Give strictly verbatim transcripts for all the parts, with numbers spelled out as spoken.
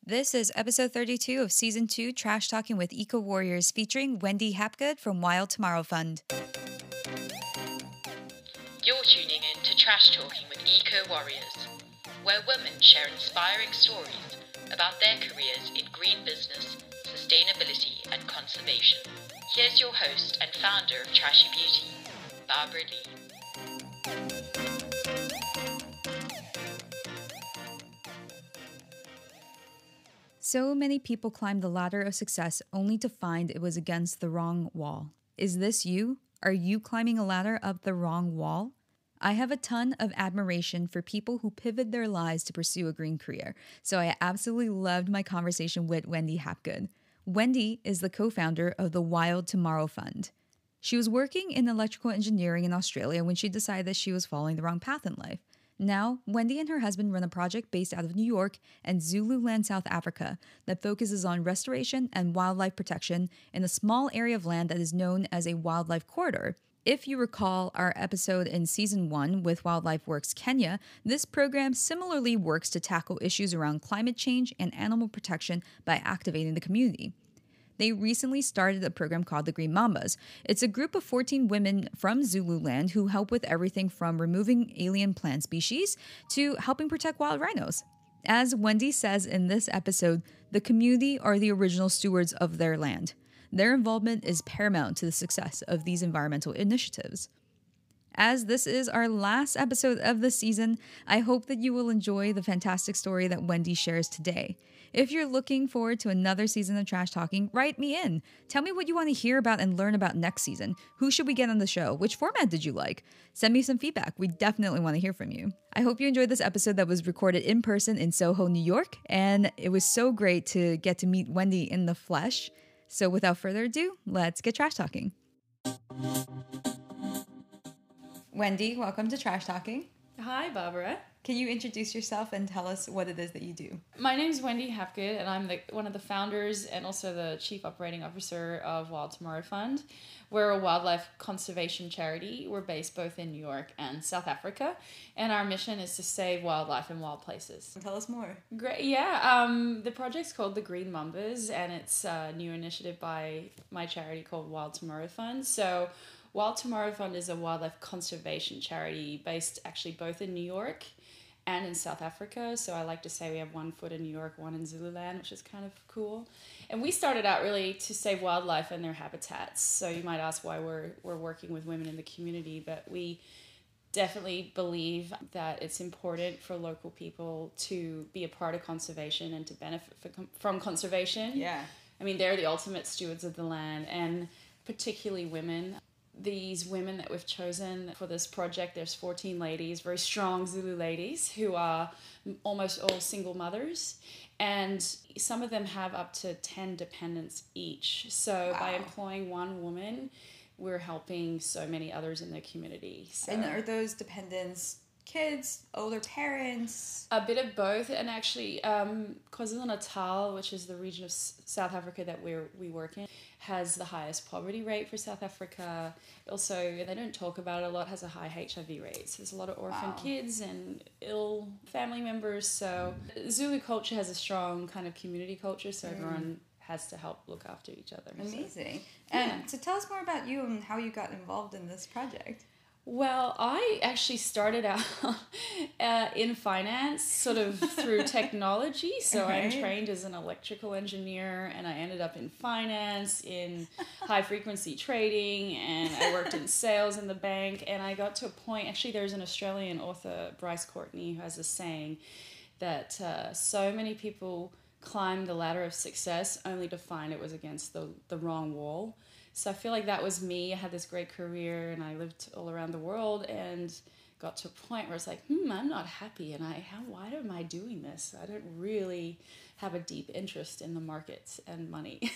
This is episode thirty-two of season two Trash Talking with Eco Warriors featuring Wendy Hapgood from Wild Tomorrow Fund. You're tuning in to Trash Talking with Eco Warriors, where women share inspiring stories about their careers in green business, sustainability and conservation. Here's your host and founder of Trashy Beauty, Barbara Lee. So many people climb the ladder of success only to find it was against the wrong wall. Is this you? Are you climbing a ladder up the wrong wall? I have a ton of admiration for people who pivot their lives to pursue a green career, so I absolutely loved my conversation with Wendy Hapgood. Wendy is the co-founder of the Wild Tomorrow Fund. She was working in electrical engineering in Australia when she decided that she was following the wrong path in life. Now, Wendy and her husband run a project based out of New York and Zululand, South Africa, that focuses on restoration and wildlife protection in a small area of land that is known as a wildlife corridor. If you recall our episode in season one with Wildlife Works Kenya, this program similarly works to tackle issues around climate change and animal protection by activating the community. They recently started a program called the Green Mambas. It's a group of fourteen women from Zululand who help with everything from removing alien plant species to helping protect wild rhinos. As Wendy says in this episode, the community are the original stewards of their land. Their involvement is paramount to the success of these environmental initiatives. As this is our last episode of the season, I hope that you will enjoy the fantastic story that Wendy shares today. If you're looking forward to another season of Trash Talking, write me in. Tell me what you want to hear about and learn about next season. Who should we get on the show? Which format did you like? Send me some feedback. We definitely want to hear from you. I hope you enjoyed this episode that was recorded in person in Soho, New York, and it was so great to get to meet Wendy in the flesh. So without further ado, let's get trash talking. Wendy, welcome to Trash Talking. Hi, Barbara. Can you introduce yourself and tell us what it is that you do? My name is Wendy Hapgood, and I'm the, one of the founders and also the Chief Operating Officer of Wild Tomorrow Fund. We're a wildlife conservation charity. We're based both in New York and South Africa, and our mission is to save wildlife in wild places. Tell us more. Great, yeah. Um, the project's called the Green Mambas, and it's a new initiative by my charity called Wild Tomorrow Fund. So Wild Tomorrow Fund is a wildlife conservation charity based actually both in New York and in South Africa. So I like to say we have one foot in New York, one in Zululand, which is kind of cool. And we started out really to save wildlife and their habitats. So you might ask why we're we're working with women in the community, but we definitely believe that it's important for local people to be a part of conservation and to benefit from conservation. Yeah. I mean, they're the ultimate stewards of the land, and particularly women. These women that we've chosen for this project, there's fourteen ladies, very strong Zulu ladies, who are almost all single mothers, and some of them have up to ten dependents each. So wow. By employing one woman, we're helping so many others in the community. So, and are those dependents kids, older parents? A bit of both. And actually, um, KwaZulu-Natal, which is the region of S- South Africa that we we work in, has the highest poverty rate for South Africa. Also, they don't talk about it a lot, has a high H I V rate. So there's a lot of orphan wow. kids and ill family members. So Zulu culture has a strong kind of community culture, so mm. everyone has to help look after each other. Amazing. So, and yeah. so tell us more about you and how you got involved in this project. Well, I actually started out uh, in finance, sort of through technology. So right. I'm trained as an electrical engineer, and I ended up in finance, in high-frequency trading, and I worked in sales in the bank. And I got to a point, actually there's an Australian author, Bryce Courtney, who has a saying that uh, so many people climb the ladder of success only to find it was against the, the wrong wall. So I feel like that was me. I had this great career and I lived all around the world and got to a point where it's like, hmm, I'm not happy. And I, how, why am I doing this? I don't really have a deep interest in the markets and money.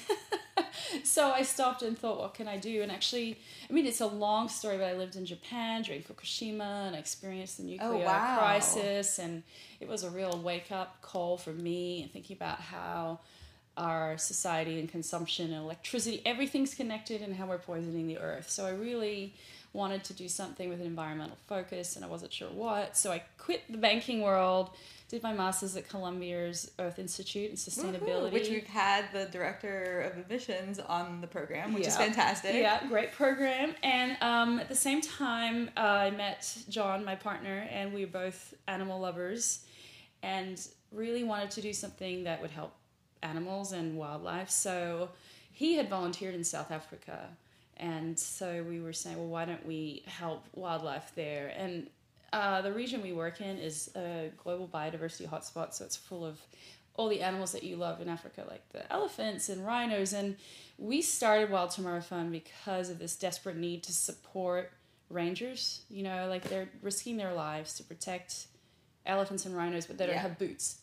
So I stopped and thought, what can I do? And actually, I mean, it's a long story, but I lived in Japan during Fukushima and I experienced the nuclear oh, wow. crisis. And it was a real wake-up call for me and thinking about how our society and consumption and electricity, everything's connected and how we're poisoning the earth. So I really wanted to do something with an environmental focus, and I wasn't sure what. So I quit the banking world, did my master's at Columbia's Earth Institute in Sustainability. Woohoo, which we've had the director of emissions on the program, which yeah. is fantastic. Yeah, great program. And um, at the same time, uh, I met John, my partner, and we were both animal lovers and really wanted to do something that would help animals and wildlife. So he had volunteered in South Africa. And so we were saying, well, why don't we help wildlife there? And uh, the region we work in is a global biodiversity hotspot, so it's full of all the animals that you love in Africa, like the elephants and rhinos. And we started Wild Tomorrow Fund because of this desperate need to support rangers. You know, like they're risking their lives to protect elephants and rhinos, but they don't Yeah. have boots.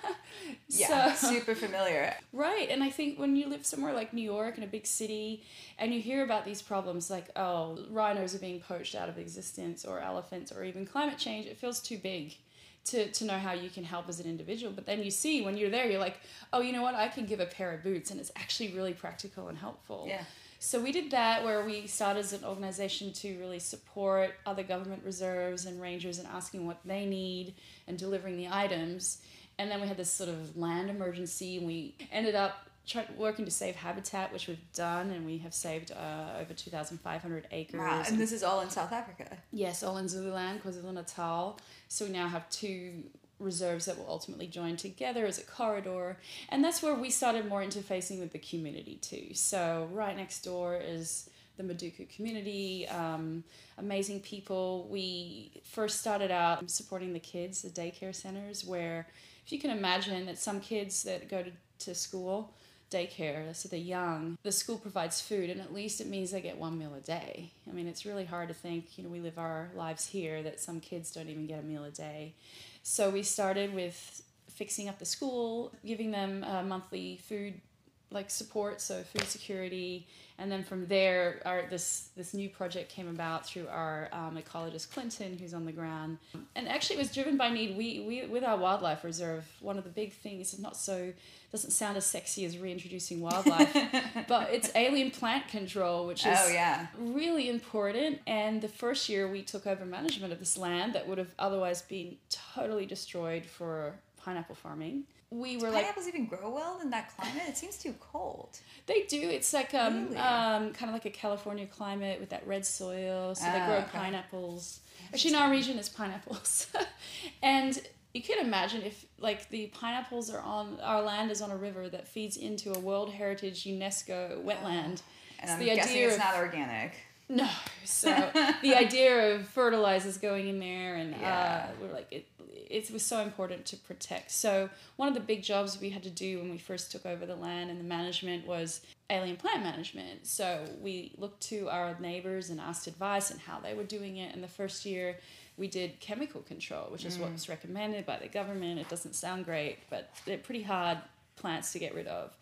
Yeah, So- super familiar. Right, and I think when you live somewhere like New York in a big city and you hear about these problems like, oh, rhinos are being poached out of existence or elephants or even climate change, it feels too big to, to know how you can help as an individual. But then you see when you're there, you're like, oh, you know what, I can give a pair of boots and it's actually really practical and helpful. Yeah. So we did that where we started as an organization to really support other government reserves and rangers and asking what they need and delivering the items. And then we had this sort of land emergency, and we ended up try, working to save habitat, which we've done, and we have saved uh, over two thousand five hundred acres. Wow, and this is all in South Africa. Yes, all in Zululand, KwaZulu-Natal. So we now have two reserves that will ultimately join together as a corridor. And that's where we started more interfacing with the community too. So right next door is the Maduku community, um, amazing people. We first started out supporting the kids, the daycare centers, where if you can imagine that some kids that go to, to school, daycare, so they're young, the school provides food, and at least it means they get one meal a day. I mean, it's really hard to think, you know, we live our lives here, that some kids don't even get a meal a day. So we started with fixing up the school, giving them uh, monthly food like support, so food security, and then from there, our this this new project came about through our um, ecologist Clinton, who's on the ground, and actually it was driven by need. We we with our wildlife reserve, one of the big things is not so doesn't sound as sexy as reintroducing wildlife, but it's alien plant control, which is Oh, yeah. really important. And the first year we took over management of this land that would have otherwise been totally destroyed for pineapple farming. We were Do like, pineapples even grow well in that climate? It seems too cold. they do. It's like um, Really? um kind of like a California climate with that red soil. So they Ah, grow okay. pineapples. Actually, in our region, it's pineapples. And you can imagine if like the pineapples are on our land is on a river that feeds into a World Heritage UNESCO wetland. And It's I'm the guessing idea it's of- not organic. No, so the idea of fertilizers going in there, and Yeah. uh, we're like it. It was so important to protect. So one of the big jobs we had to do when we first took over the land and the management was alien plant management. So we looked to our neighbors and asked advice on how they were doing it. And the first year we did chemical control, which is Mm. what was recommended by the government. It doesn't sound great, but they're pretty hard plants to get rid of.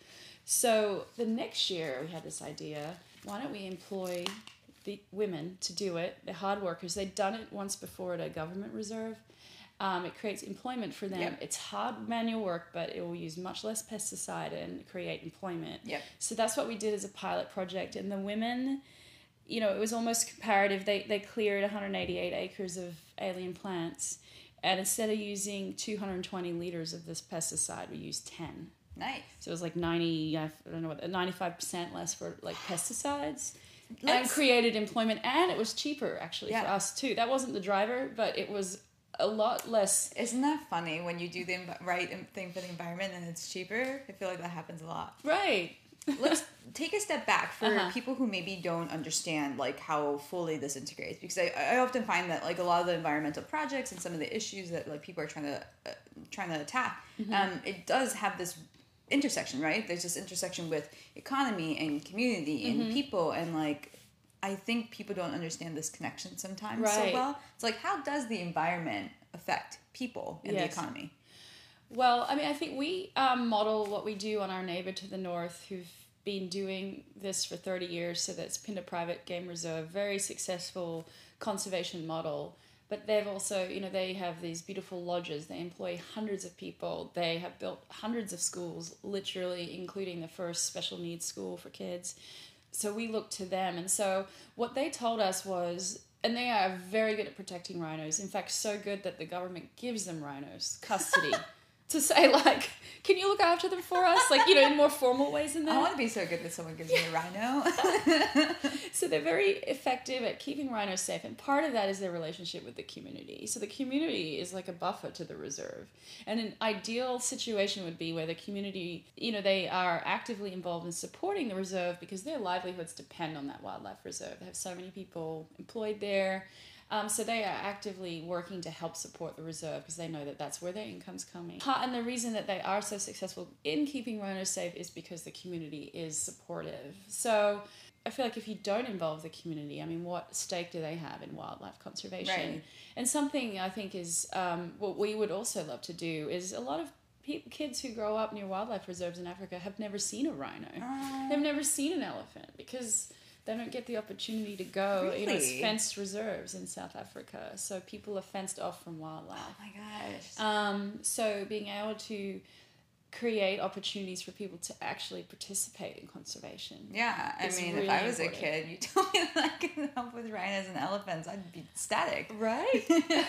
So the next year we had this idea: why don't we employ the women to do it? They're hard workers. They'd done it once before at a government reserve. Um, it creates employment for them. Yep. It's hard manual work, but it will use much less pesticide and create employment. Yep. So that's what we did as a pilot project. And the women, you know, it was almost comparative. They, they cleared one hundred eighty-eight acres of alien plants. And instead of using two hundred twenty liters of this pesticide, we used ten. Nice. So it was like ninety, I don't know what, ninety-five percent less for like pesticides. And Let's- created employment, and it was cheaper actually Yeah. for us too. That wasn't the driver, but it was a lot less. Isn't that funny when you do the env- right thing for the environment and it's cheaper? I feel like that happens a lot. Right. Let's take a step back for Uh-huh. people who maybe don't understand like how fully this integrates, because I, I often find that like a lot of the environmental projects and some of the issues that like people are trying to uh, trying to attack, Mm-hmm. um, it does have this intersection, right? There's this intersection with economy and community and Mm-hmm. people, and like I think people don't understand this connection sometimes so Right. well. It's like, how does the environment affect people and Yes. the economy? Well, I mean, I think we um, model what we do on our neighbor to the north, who've been doing this for thirty years. So that's Phinda Private Game Reserve, very successful conservation model. But they've also, you know, they have these beautiful lodges. They employ hundreds of people. They have built hundreds of schools, literally, including the first special needs school for kids. So we looked to them. And so what they told us was, and they are very good at protecting rhinos. In fact, so good that the government gives them rhinos custody to say, like, can you look after them for us? Like, you know, in more formal ways than that. I want to be so good that someone gives me a rhino. So they're very effective at keeping rhinos safe. And part of that is their relationship with the community. So the community is like a buffer to the reserve. And an ideal situation would be where the community, you know, they are actively involved in supporting the reserve because their livelihoods depend on that wildlife reserve. They have so many people employed there. Um, so they are actively working to help support the reserve because they know that that's where their income's coming. And the reason that they are so successful in keeping rhinos safe is because the community is supportive. So I feel like if you don't involve the community, I mean, what stake do they have in wildlife conservation? Right. And something I think is um, what we would also love to do is a lot of pe- kids who grow up near wildlife reserves in Africa have never seen a rhino. Uh, They've never seen an elephant because they don't get the opportunity to go. Really? You know, it's fenced reserves in South Africa. So people are fenced off from wildlife. Oh my gosh. Um, so being able to create opportunities for people to actually participate in conservation. Yeah, I mean, really if I was important. a kid, you told me that I could help with rhinos and elephants, I'd be ecstatic. Right?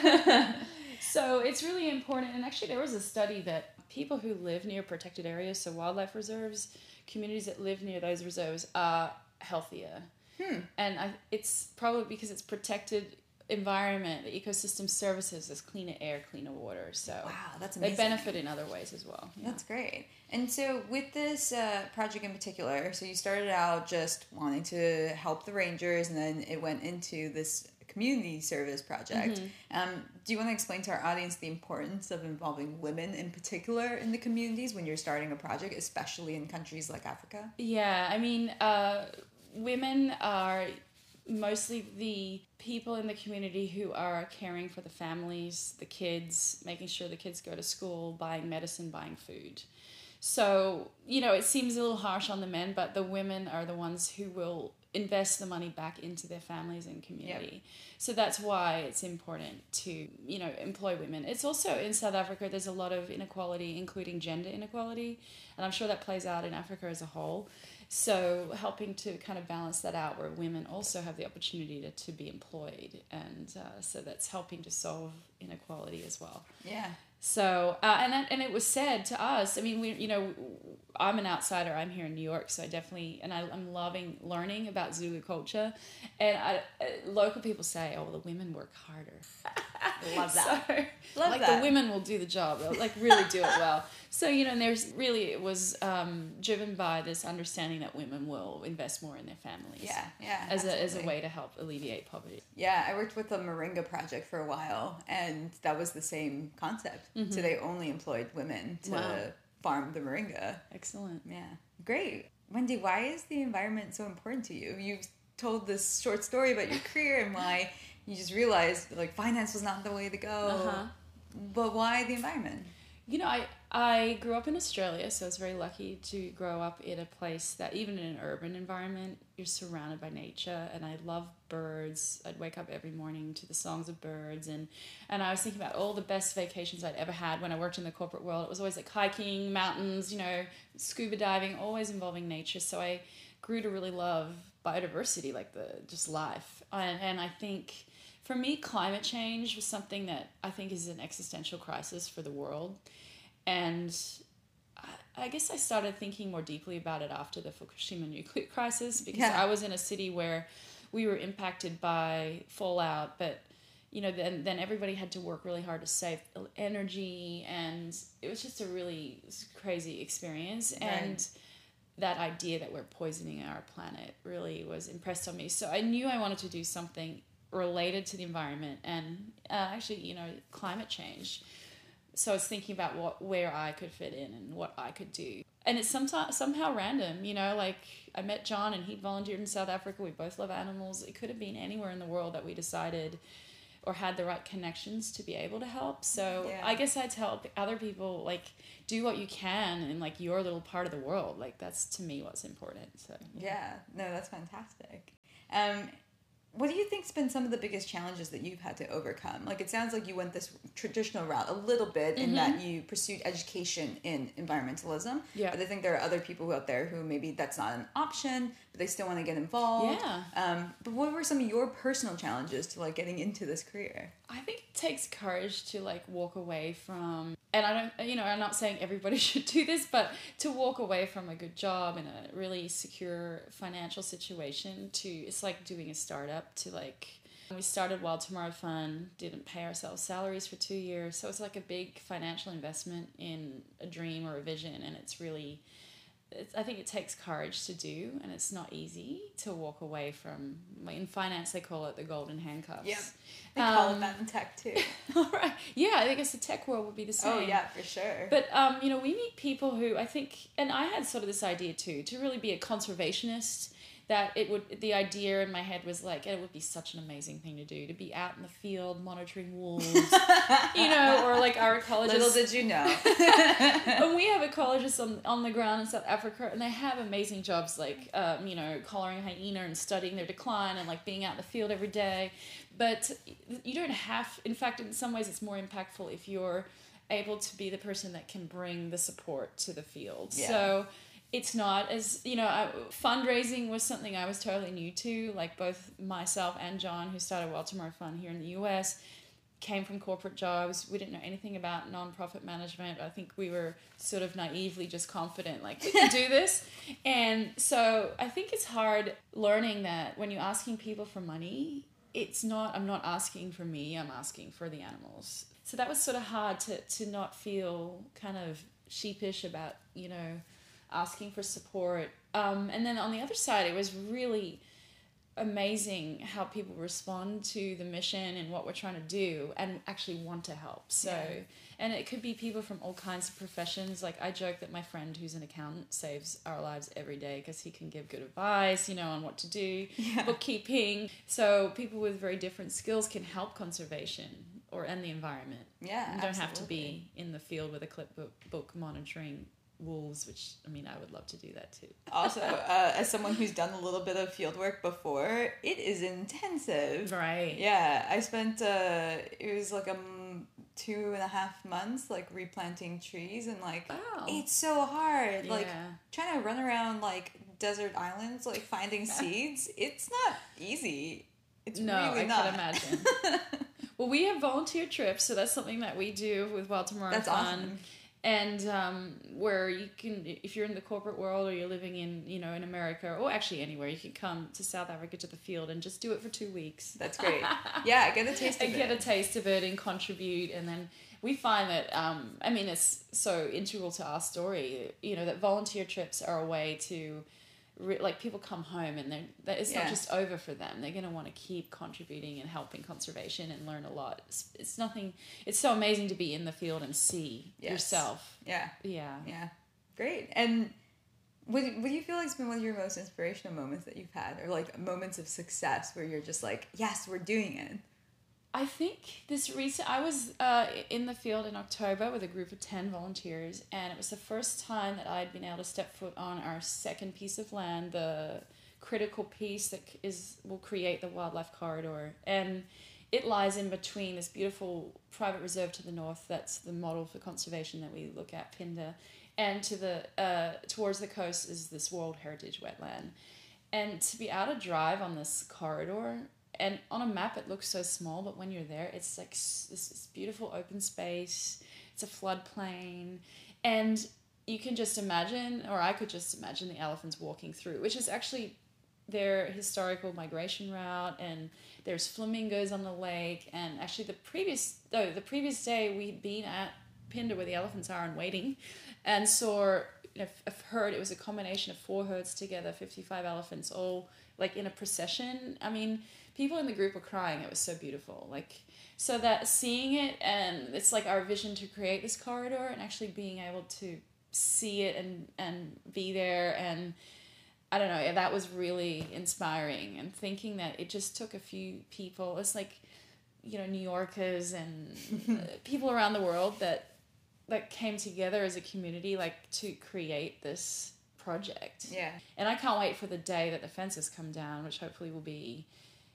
So it's really important. And actually there was a study that people who live near protected areas, so wildlife reserves, communities that live near those reserves are healthier. Hmm. And I, it's probably because it's protected environment, the ecosystem services, there's cleaner air, cleaner water. So Wow, that's amazing. they benefit in other ways as well. Yeah. That's great. And so with this uh, project in particular, so you started out just wanting to help the rangers, and then it went into this community service project. Mm-hmm. Um, do you want to explain to our audience the importance of involving women in particular in the communities when you're starting a project, especially in countries like Africa? Yeah, I mean, uh, women are mostly the people in the community who are caring for the families, the kids, making sure the kids go to school, buying medicine, buying food. So, you know, it seems a little harsh on the men, but the women are the ones who will invest the money back into their families and community. Yep. So that's why it's important to, you know, employ women. It's also in South Africa, there's a lot of inequality, including gender inequality. And I'm sure that plays out in Africa as a whole. So helping to kind of balance that out where women also have the opportunity to, to be employed. And uh, so that's helping to solve inequality as well. Yeah. So, uh, and that, and it was said to us, I mean, we, you know, I'm an outsider, I'm here in New York, so I definitely, and I, I'm loving learning about Zulu culture, and I, uh, local people say, oh, well, the women work harder. Love that. So, Love like that. the women will do the job, they'll like really do it well. So, you know, and there's really, it was um, driven by this understanding that women will invest more in their families. Yeah, yeah. As a, as a absolutely. way to help alleviate poverty. Yeah, I worked with the Moringa Project for a while, and that was the same concept. Mm-hmm. So they only employed women to Wow. farm the moringa. Excellent. Yeah, great. Wendy, why is the environment so important to you? You've told this short story about your career and why you just realized like finance was not the way to go. Uh-huh. But why the environment? You know, I, I grew up in Australia, so I was very lucky to grow up in a place that even in an urban environment, you're surrounded by nature, and I love birds. I'd wake up every morning to the songs of birds, and, and I was thinking about all the best vacations I'd ever had when I worked in the corporate world. It was always like hiking, mountains, you know, scuba diving, always involving nature, so I grew to really love biodiversity, like the just life. And, and I think for me, climate change was something that I think is an existential crisis for the world. And I, I guess I started thinking more deeply about it after the Fukushima nuclear crisis, because Yeah. I was in a city where we were impacted by fallout, but you know, then then everybody had to work really hard to save energy, and it was just a really crazy experience. Right. And that idea that we're poisoning our planet really was impressed on me. So I knew I wanted to do something related to the environment and uh, actually, you know, climate change. So I was thinking about what where I could fit in and what I could do. And it's sometimes somehow random, you know, like I met John and he'd volunteered in South Africa. We both love animals. It could have been anywhere in the world that we decided or had the right connections to be able to help. So Yeah. I guess I'd tell other people, like, do what you can in like your little part of the world. Like that's to me what's important. So Yeah, no, that's fantastic. Um, what do you think's been some of the biggest challenges that you've had to overcome? Like, it sounds like you went this traditional route a little bit in Mm-hmm. that you pursued education in environmentalism. Yeah. But I think there are other people out there who maybe that's not an option, but they still want to get involved. Yeah. Um, but what were some of your personal challenges to like getting into this career? I think it takes courage to like walk away from, and I don't, you know, I'm not saying everybody should do this, but to walk away from a good job in a really secure financial situation to, it's like doing a startup to like, we started Wild Tomorrow Fund, didn't pay ourselves salaries for two years. So it's like a big financial investment in a dream or a vision. And it's really, it's, I think it takes courage to do, and it's not easy to walk away from, in finance they call it the golden handcuffs. Yep. They call Um, it that in tech too. All right. Yeah, I guess the tech world would be the same. Oh yeah, for sure. But, um, you know, we meet people who I think, and I had sort of this idea too, to really be a conservationist, that it would, the idea in my head was like, it would be such an amazing thing to do, to be out in the field monitoring wolves, you know, or like our ecologists. Little did you know. And we have ecologists on, on the ground in South Africa, and they have amazing jobs like, um, you know, collaring a hyena and studying their decline and like being out in the field every day. But you don't have, in fact, in some ways it's more impactful if you're able to be the person that can bring the support to the field. Yeah. So it's not as, you know, I, fundraising was something I was totally new to. Like both myself and John, who started Wild Tomorrow Fund here in the U S, came from corporate jobs. We didn't know anything about nonprofit management. I think we were sort of naively just confident, like, we can do this. And so I think it's hard learning that when you're asking people for money, it's not, I'm not asking for me, I'm asking for the animals. So that was sort of hard to, to not feel kind of sheepish about, you know, asking for support. Um, and then on the other side, it was really amazing how people respond to the mission and what we're trying to do and actually want to help. So, Yeah. and it could be people from all kinds of professions. Like I joke that my friend who's an accountant saves our lives every day because he can give good advice, you know, on what to do, Yeah. bookkeeping. So people with very different skills can help conservation or and the environment. Yeah, You don't have to absolutely. be in the field with a clipbook book monitoring wolves, which, I mean, I would love to do that too. Also, uh, as someone who's done a little bit of field work before, it is intensive. Right. Yeah, I spent, uh, it was like um, two and a half months, like, replanting trees, and, like, Wow. it's so hard. Like, Yeah. trying to run around, like, desert islands, like, finding seeds, it's not easy. It's No, really I not. can imagine. Well, we have volunteer trips, so that's something that we do with Wild Tomorrow That's Fun. awesome. And um, where you can, if you're in the corporate world or you're living in, you know, in America or actually anywhere, you can come to South Africa to the field and just do it for two weeks. That's great. Yeah, get a taste of And it. get a taste of it and contribute. And then we find that, um, I mean, it's so integral to our story, you know, that volunteer trips are a way to, re- like, people come home and they're, that it's Yeah. not just over for them. They're going to want to keep contributing and helping conservation and learn a lot. It's, it's nothing, it's so amazing to be in the field and see Yes. yourself. Yeah. Yeah. Yeah, great. And what, what do you feel like has been one of your most inspirational moments that you've had, or like moments of success where you're just like, yes, we're doing it? I think this recent, I was uh, in the field in October with a group of ten volunteers, and it was the first time that I'd been able to step foot on our second piece of land, the critical piece that is will create the wildlife corridor. And it lies in between this beautiful private reserve to the north that's the model for conservation that we look at, Phinda, and to the uh, towards the coast is this World Heritage wetland. And to be able to drive on this corridor, and on a map it looks so small, but when you're there, it's like s- this, this beautiful open space. It's a floodplain, and you can just imagine, or I could just imagine the elephants walking through, which is actually their historical migration route. And there's flamingos on the lake. And actually, the previous though the previous day we'd been at Phinda where the elephants are and waiting, and saw a herd. It was a combination of four herds together, fifty-five elephants, all like in a procession. I mean, people in the group were crying. It was so beautiful. Like, so that seeing it, and it's like our vision to create this corridor, and actually being able to see it and, and be there. And I don't know, that was really inspiring. And thinking that it just took a few people, it's like, you know, New Yorkers and uh, people around the world that, that came together as a community, like, to create this project. Yeah. And I can't wait for the day that the fences come down, which hopefully will be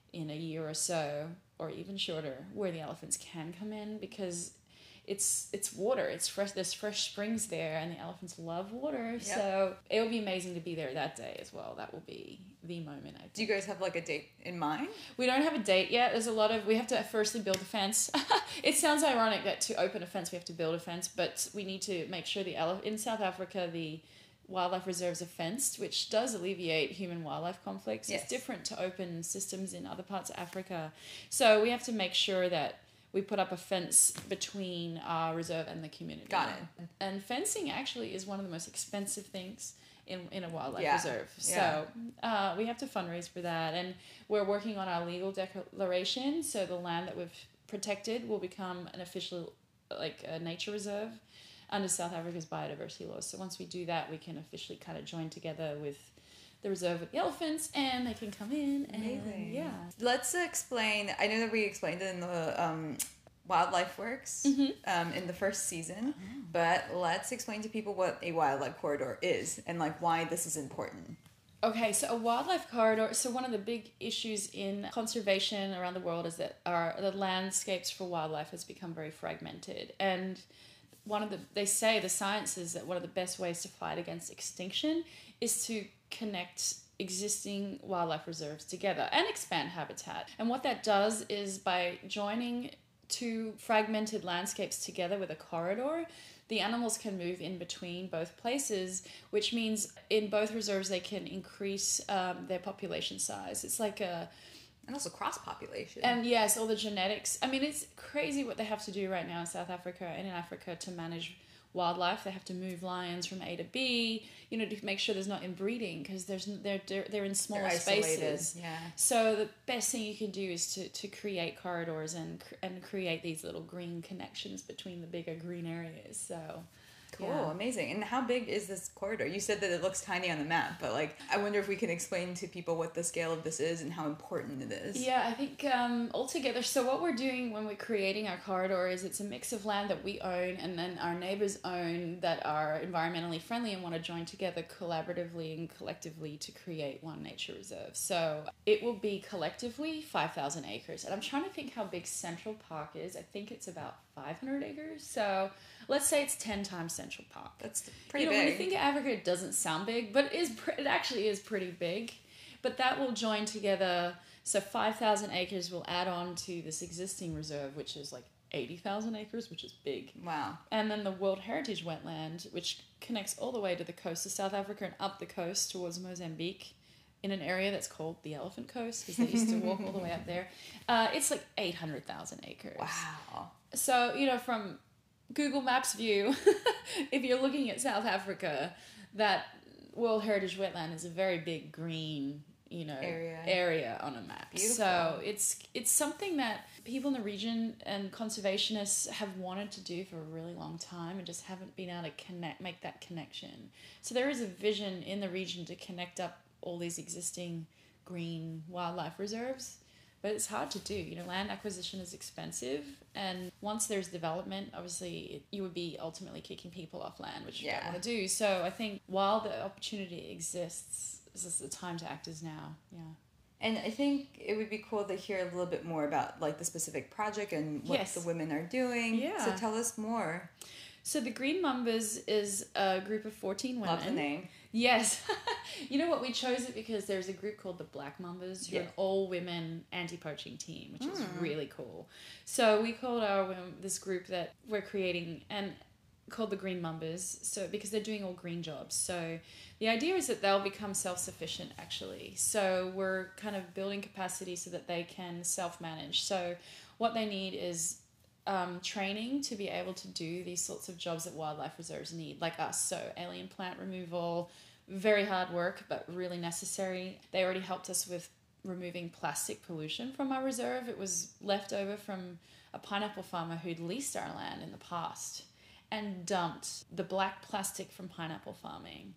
in a year or so, or even shorter, where the elephants can come in, because it's it's water. It's fresh. There's fresh springs there, and the elephants love water. Yep. So it will be amazing to be there that day as well. That will be the moment. I think. Do you guys have like a date in mind? We don't have a date yet. There's a lot of we have to firstly build a fence. It sounds ironic that to open a fence we have to build a fence, but we need to make sure the ele- in South Africa the wildlife reserves are fenced, which does alleviate human wildlife conflicts. Yes. It's different to open systems in other parts of Africa, so we have to make sure that we put up a fence between our reserve and the community. Got it. And fencing actually is one of the most expensive things in, in a wildlife yeah. reserve. So yeah. uh, we have to fundraise for that. And we're working on our legal declaration. So the land that we've protected will become an official like a nature reserve under South Africa's biodiversity laws. So once we do that, we can officially kind of join together with the reserve with the elephants, and they can come in. And Amazing. Yeah. Let's explain. I know that we explained it in the um, Wildlife Works mm-hmm. um, in the first season, oh. but let's explain to people what a wildlife corridor is and like why this is important. Okay, so a wildlife corridor. So one of the big issues in conservation around the world is that our the landscapes for wildlife has become very fragmented, and one of the they say the science is that one of the best ways to fight against extinction is to connect existing wildlife reserves together and expand habitat. And what that does is by joining two fragmented landscapes together with a corridor, the animals can move in between both places, which means in both reserves they can increase um, their population size. It's like a... And also cross-population. And yes, all the genetics. I mean, it's crazy what they have to do right now in South Africa and in Africa to manage wildlife. They have to move lions from A to B, you know, to make sure there's not inbreeding, because there's they're they're in smaller spaces. Yeah. So the best thing you can do is to, to create corridors and and create these little green connections between the bigger green areas. So cool, yeah. Amazing. And how big is this corridor? You said that it looks tiny on the map, but like I wonder if we can explain to people what the scale of this is and how important it is. Yeah, I think um, altogether, so what we're doing when we're creating our corridor is it's a mix of land that we own and then our neighbors own that are environmentally friendly and want to join together collaboratively and collectively to create one nature reserve. So it will be collectively five thousand acres. And I'm trying to think how big Central Park is. I think it's about five hundred acres. So let's say it's ten times Central Park. That's pretty you know, big. When you think of Africa, it doesn't sound big, but it is. It actually is pretty big. But that will join together. So five thousand acres will add on to this existing reserve, which is like eighty thousand acres, which is big. Wow. And then the World Heritage Wetland, which connects all the way to the coast of South Africa and up the coast towards Mozambique, in an area that's called the Elephant Coast, because they used to walk all the way up there. Uh, it's like eight hundred thousand acres. Wow. So, you know, from Google Maps view, if you're looking at South Africa, that World Heritage Wetland is a very big green, you know, area, area on a map. Beautiful. So it's it's something that people in the region and conservationists have wanted to do for a really long time and just haven't been able to connect, make that connection. So there is a vision in the region to connect up all these existing green wildlife reserves. But it's hard to do. You know, land acquisition is expensive, and once there's development, obviously it, you would be ultimately kicking people off land, which you yeah. don't want to do. So I think while the opportunity exists, this is the time to act is now. Yeah. And I think it would be cool to hear a little bit more about like the specific project and what yes. the women are doing. Yeah. So tell us more. So the Green Mambas is a group of fourteen women. Love the name. Yes. You know what? We chose it because there's a group called the Black Mambas, who yeah. are an all-women anti-poaching team, which mm. is really cool. So we called our this group that we're creating and called the Green Mambas, so because they're doing all green jobs. So the idea is that they'll become self-sufficient, actually. So we're kind of building capacity so that they can self-manage. So what they need is Um, training to be able to do these sorts of jobs that wildlife reserves need, like us. So alien plant removal, very hard work, but really necessary. They already helped us with removing plastic pollution from our reserve. It was left over from a pineapple farmer who'd leased our land in the past and dumped the black plastic from pineapple farming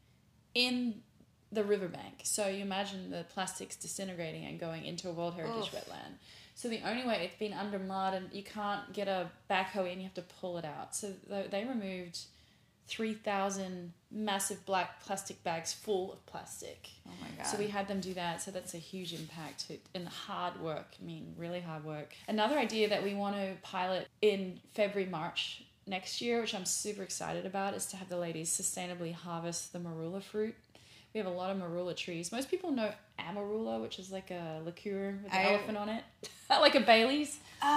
in the riverbank. So you imagine the plastics disintegrating and going into a World Heritage Oof. wetland. So the only way, it's been under mud and you can't get a backhoe in, you have to pull it out. So they removed three thousand massive black plastic bags full of plastic. Oh my God. So we had them do that. So that's a huge impact and hard work. I mean, really hard work. Another idea that we want to pilot in February, March next year, which I'm super excited about, is to have the ladies sustainably harvest the marula fruit. We have a lot of marula trees. Most people know amarula, which is like a liqueur with an I... elephant on it. Like a Bailey's.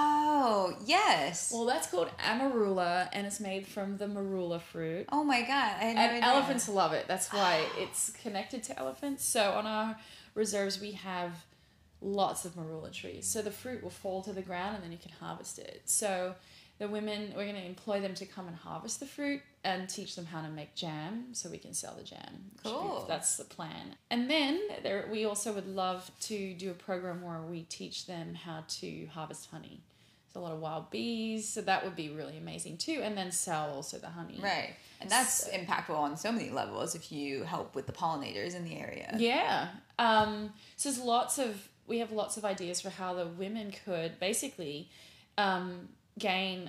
Oh, yes. Well, that's called amarula, and it's made from the marula fruit. Oh my God. I had no And idea. elephants love it. That's why it's connected to elephants. So on our reserves, we have lots of marula trees. So the fruit will fall to the ground, and then you can harvest it. So the women, we're going to employ them to come and harvest the fruit and teach them how to make jam so we can sell the jam. Cool. That's the plan. And then there, we also would love to do a program where we teach them how to harvest honey. So a lot of wild bees. So that would be really amazing too. And then sell also the honey. Right. And that's so impactful on so many levels if you help with the pollinators in the area. Yeah. Um, so there's lots of, we have lots of ideas for how the women could basically um, gain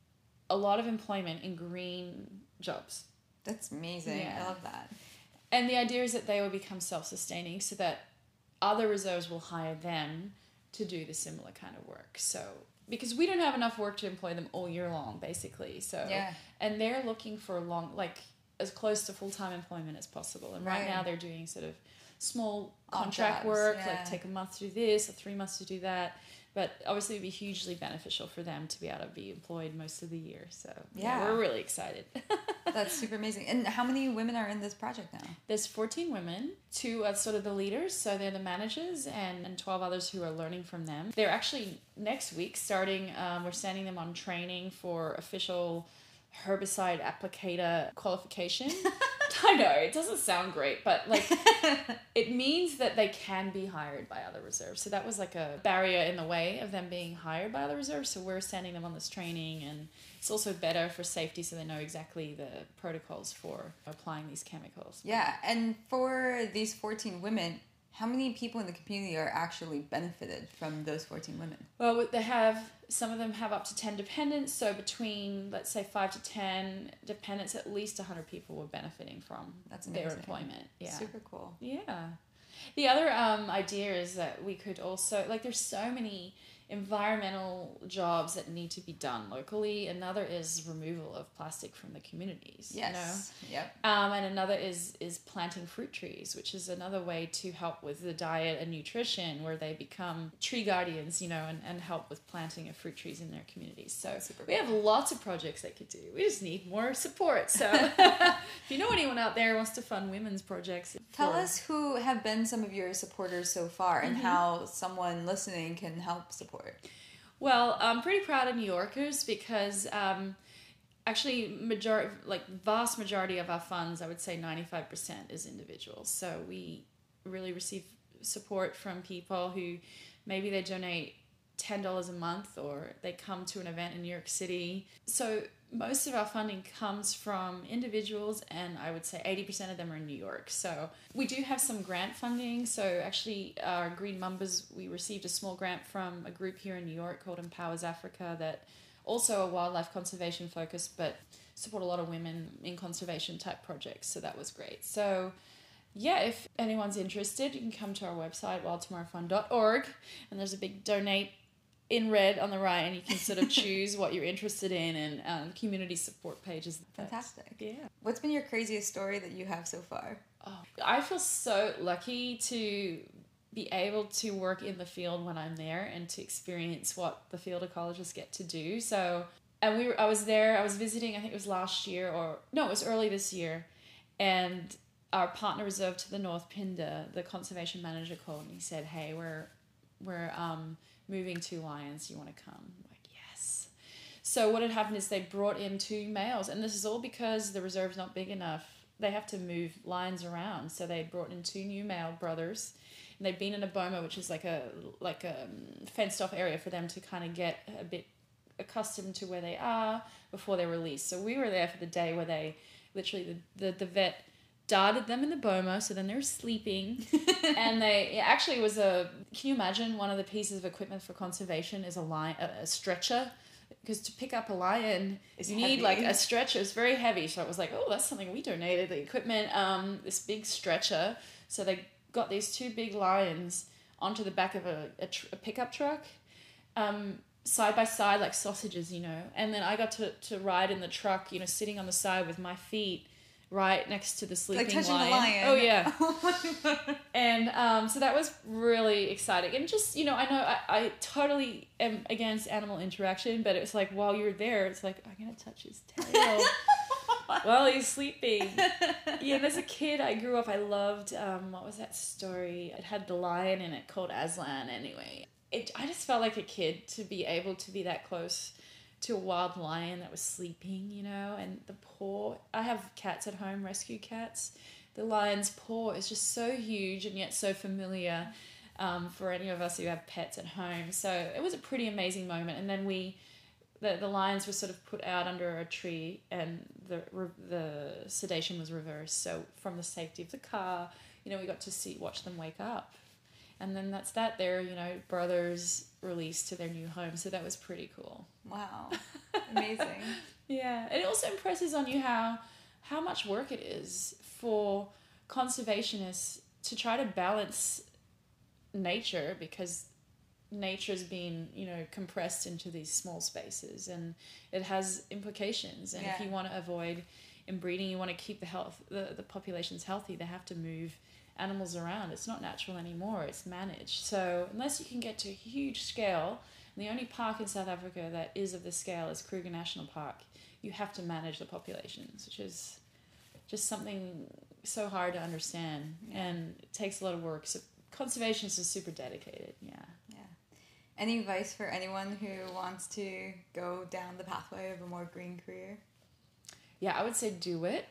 a lot of employment in green jobs. That's amazing. Yeah. I love that. And the idea is that they will become self-sustaining so that other reserves will hire them to do the similar kind of work. So, because we don't have enough work to employ them all year long, basically. So, yeah. And they're looking for long, like as close to full-time employment as possible. And right, right now they're doing sort of small contract work, yeah. like take a month to do this or three months to do that. But obviously it would be hugely beneficial for them to be able to be employed most of the year. So yeah, yeah we're really excited. That's super amazing. And how many women are in this project now? There's fourteen women. Two are sort of the leaders, so they're the managers, and, and twelve others who are learning from them. They're actually next week starting, um, we're sending them on training for official herbicide applicator qualification. I know, it doesn't sound great, but like it means that they can be hired by other reserves. So that was like a barrier in the way of them being hired by other reserves. So we're sending them on this training, and it's also better for safety so they know exactly the protocols for applying these chemicals. Yeah, and for these fourteen women, how many people in the community are actually benefited from those fourteen women? Well, they have, some of them have up to ten dependents. So between, let's say, five to ten dependents, at least one hundred people were benefiting from That's their employment. Yeah. Super cool. Yeah. The other um, idea is that we could also, like there's so many environmental jobs that need to be done locally. Another is removal of plastic from the communities. Yes. You know? Yep. Um, and another is is planting fruit trees, which is another way to help with the diet and nutrition, where they become tree guardians, you know, and, and help with planting of fruit trees in their communities. So Super we cool. have lots of projects they could do. We just need more support. So if you know anyone out there who wants to fund women's projects, tell for... us who have been some of your supporters so far, and mm-hmm. how someone listening can help support. Well, I'm pretty proud of New Yorkers because um, actually, major like vast majority of our funds, I would say ninety-five percent is individuals. So we really receive support from people who maybe they donate ten dollars a month, or they come to an event in New York City. So most of our funding comes from individuals, and I would say eighty percent of them are in New York. So we do have some grant funding. So actually, our Green Mambas, we received a small grant from a group here in New York called Empowers Africa, that also a wildlife conservation focus, but support a lot of women in conservation type projects. So that was great. So yeah, if anyone's interested, you can come to our website, wild tomorrow fund dot org, and there's a big donate in red on the right, and you can sort of choose what you're interested in, and um, community support pages. Fantastic. Yeah. What's been your craziest story that you have so far? Oh, I feel so lucky to be able to work in the field when I'm there and to experience what the field ecologists get to do. So, and we were, I was there, I was visiting, I think it was last year, or no, it was early this year, and our partner reserve to the north, Pinda, the conservation manager, called and he said, hey, we're, we're, um, moving two lions, you want to come? I'm like, yes. So what had happened is they brought in two males, and this is all because the reserve's not big enough. They have to move lions around, so they brought in two new male brothers, and they'd been in a boma, which is like a like a fenced off area for them to kind of get a bit accustomed to where they are before they're released. So we were there for the day where they literally the the, the vet darted them in the boma, so then they're sleeping. And they it actually was a, can you imagine, one of the pieces of equipment for conservation is a line, a, a stretcher. because to pick up a lion, It's you heavy. need like a stretcher. It's very heavy. So it was like, oh, that's something we donated, the equipment, um, this big stretcher. So they got these two big lions onto the back of a, a, tr- a pickup truck, um, side by side, like sausages, you know. And then I got to, to ride in the truck, you know, sitting on the side with my feet right next to the sleeping Like touching lion. the lion. Oh, yeah. And um, so that was really exciting. And just, you know, I know I, I totally am against animal interaction, but it's like while you're there, it's like, I'm going to touch his tail while he's sleeping. Yeah, and as a kid, I grew up, I loved, um, what was that story? It had the lion in it called Aslan anyway. It, I just felt like a kid to be able to be that close to a wild lion that was sleeping, you know, and the paw. I have cats at home, rescue cats. The lion's paw is just so huge and yet so familiar um, for any of us who have pets at home. So it was a pretty amazing moment. And then we, the, the lions were sort of put out under a tree and the the sedation was reversed. So from the safety of the car, you know, we got to see watch them wake up. And then that's that. They're, you know, brothers released to their new home. So that was pretty cool. Wow. Amazing. Yeah. It also impresses on you how how much work it is for conservationists to try to balance nature, because nature's been, you know, compressed into these small spaces and it has implications. And Yeah. if you want to avoid inbreeding, you want to keep the health the, the populations healthy, they have to move animals around. It's not natural anymore, it's managed. So unless you can get to a huge scale, and the only park in South Africa that is of this scale is Kruger National Park, you have to manage the populations, which is just something so hard to understand. Yeah. And it takes a lot of work. So conservationists are super dedicated. Yeah. Yeah. Any advice for anyone who wants to go down the pathway of a more green career? Yeah, I would say do it.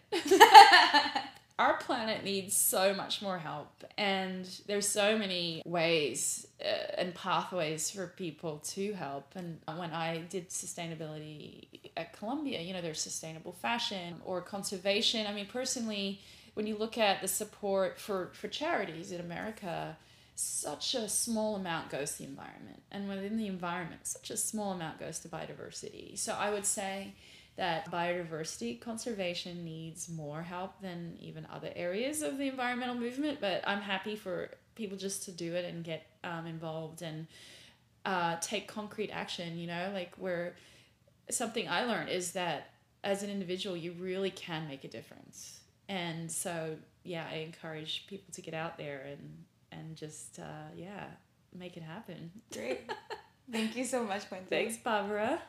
Our planet needs so much more help, and there's so many ways uh, and pathways for people to help. And when I did sustainability at Columbia, you know, there's sustainable fashion or conservation. I mean, personally, when you look at the support for, for charities in America, such a small amount goes to the environment. And within the environment, such a small amount goes to biodiversity. So I would say that biodiversity conservation needs more help than even other areas of the environmental movement, but I'm happy for people just to do it and get um, involved and uh, take concrete action, you know, like where something I learned is that as an individual, you really can make a difference. And so, yeah, I encourage people to get out there and, and just, uh, yeah, make it happen. Great. Thank you so much, Wendy. Thanks, Barbara.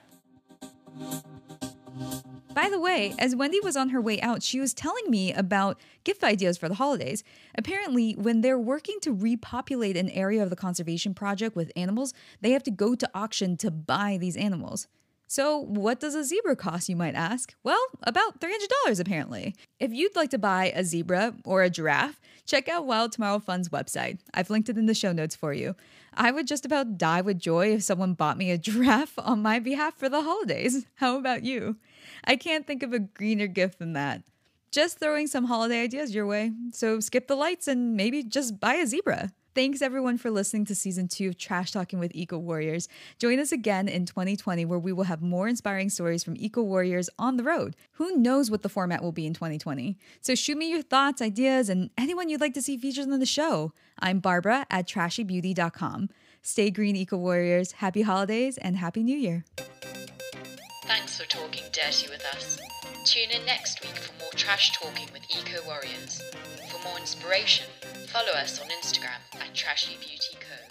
By the way, as Wendy was on her way out, she was telling me about gift ideas for the holidays. Apparently, when they're working to repopulate an area of the conservation project with animals, they have to go to auction to buy these animals. So what does a zebra cost, you might ask? Well, about three hundred dollars apparently. If you'd like to buy a zebra or a giraffe, check out Wild Tomorrow Fun's website. I've linked it in the show notes for you. I would just about die with joy if someone bought me a giraffe on my behalf for the holidays. How about you? I can't think of a greener gift than that. Just throwing some holiday ideas your way. So skip the lights and maybe just buy a zebra. Thanks everyone for listening to season two of Trash Talking with Eco Warriors. Join us again in twenty twenty where we will have more inspiring stories from eco warriors on the road. Who knows what the format will be in twenty twenty? So shoot me your thoughts, ideas, and anyone you'd like to see featured on the show. I'm Barbara at trashy beauty dot com. Stay green, Eco Warriors. Happy holidays and Happy New Year. Thanks for talking dirty with us. Tune in next week for more trash talking with Eco Warriors. For more inspiration, follow us on Instagram at Trashy Beauty Co.